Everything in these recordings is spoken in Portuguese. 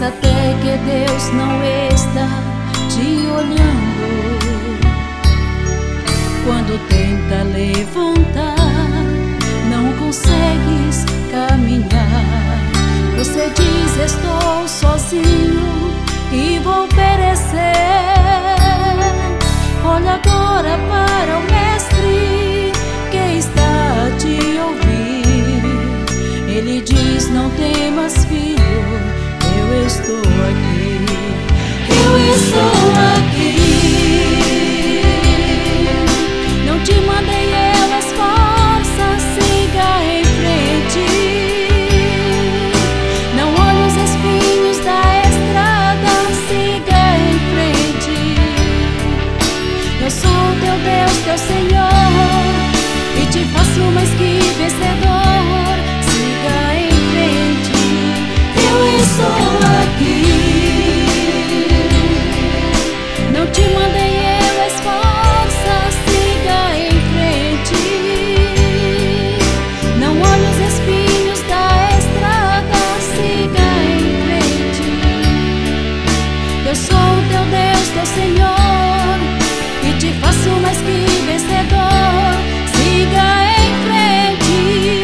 Pensa até que Deus não está te olhando. Quando tenta levantar, não consegues caminhar. Você diz: estou sozinho e vou perecer. Olha agora para o Mestre que está a te ouvir. Ele diz: não temas, filho, eu estou aqui. Eu estou aqui. Não te mandei eu as forças, siga em frente. Não olhe os espinhos da estrada, siga em frente. Eu sou teu Deus, teu Senhor, e te faço mais que vencedor. Siga em frente. Eu estou aqui. Não te mandei eu as forças, siga em frente. Não olhe os espinhos da estrada, siga em frente. Eu sou teu Deus, teu Senhor, e te faço mais que vencedor. Siga em frente.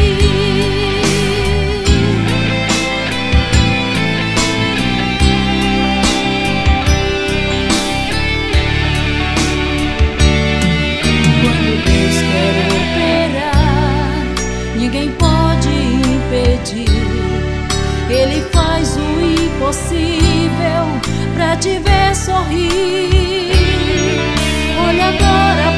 Quando Deus quer operar, ninguém pode impedir. Ele faz o impossível pra te ver sorrir. Olha agora